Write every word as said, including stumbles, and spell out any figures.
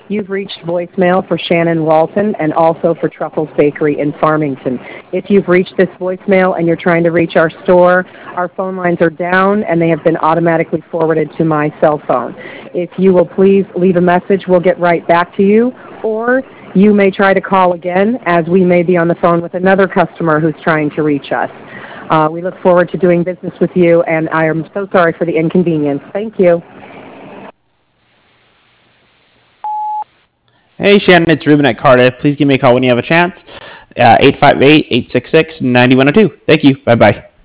You've reached voicemail for Shannon Walton and also for Truffles Bakery in Farmington. If you've reached this voicemail and you're trying to reach our store, our phone lines are down and they have been automatically forwarded to my cell phone. If you will please leave a message, we'll get right back to you, or you may try to call again as we may be on the phone with another customer who's trying to reach us. Uh, we look forward to doing business with you, and I am so sorry for the inconvenience. Thank you. Hey, Shannon, it's Ruben at Cardiff. Please give me a call when you have a chance. Uh, eight five eight, eight six six, nine one zero two. Thank you. Bye-bye.